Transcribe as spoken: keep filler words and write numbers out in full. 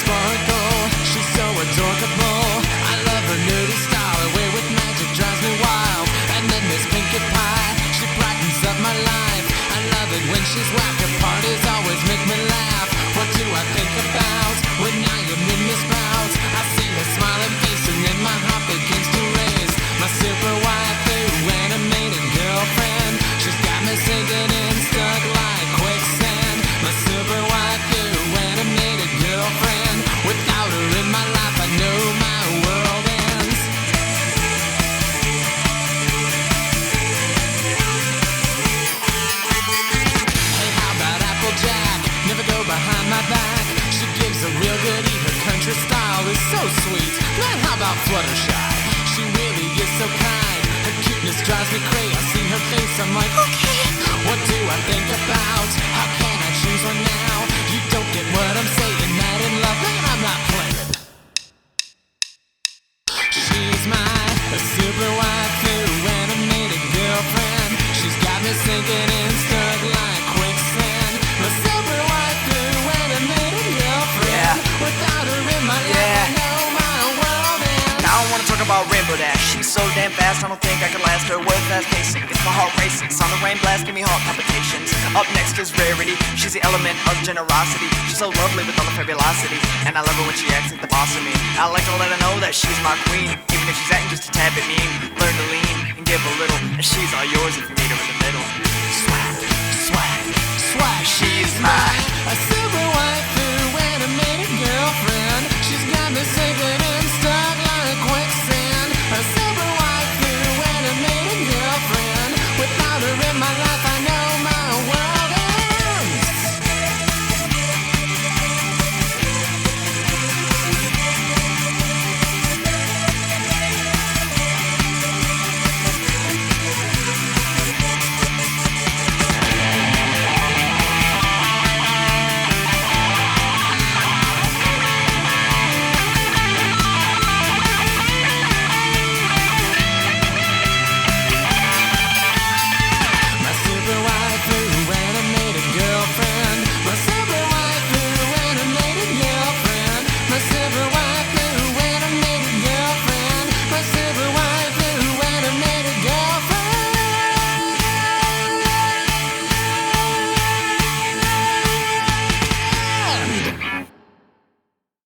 sparkle. She's so adorable. I love her nerdy style. Her way with magic drives me wild. And then there's Pinkie Pie. She brightens up my life. I love it when she's whack. Her parties always make me laugh. What do I think about when I am in Miss Crowds? I see her smiling face and then my heart begins to race. My super waifu, animated girlfriend. She's got me sinking in, stuck like quicksand. My super waifu, animated girlfriend. Without her in my life, I know my world ends. Hey, how about Applejack? Never go behind my back. She gives a real good eat. Her country style is so sweet. Man, how about Fluttershy? She really is so kind. Her cuteness drives me crazy. I see her face, I'm like, okay, what do I think about? How can I choose one now? You don't get what I'm saying. Mad in love, man, I'm not playing. She's my super waifu, animated girlfriend. She's got me sinking in, stuck like quicksand. My super waifu, animated girlfriend. Yeah. Without her in my life, Yeah. I know my world ends. Now I wanna talk about Rainbow Dash. She's so damn fast, I don't think I can last her. World fast pacing, it's my heart racing. Sound the rain blast, give me heart palpitations. Up next is Rarity. She's the element of generosity. She's so lovely with all the fabulosity. And I love her when she acts like the boss of me. I like to let her know that she's my queen. Even if she's acting just a tad bit mean. Learn to lean and give a little. And she's all yours if you meet her in the middle. Swag, swag, swag. She's my a super waifu.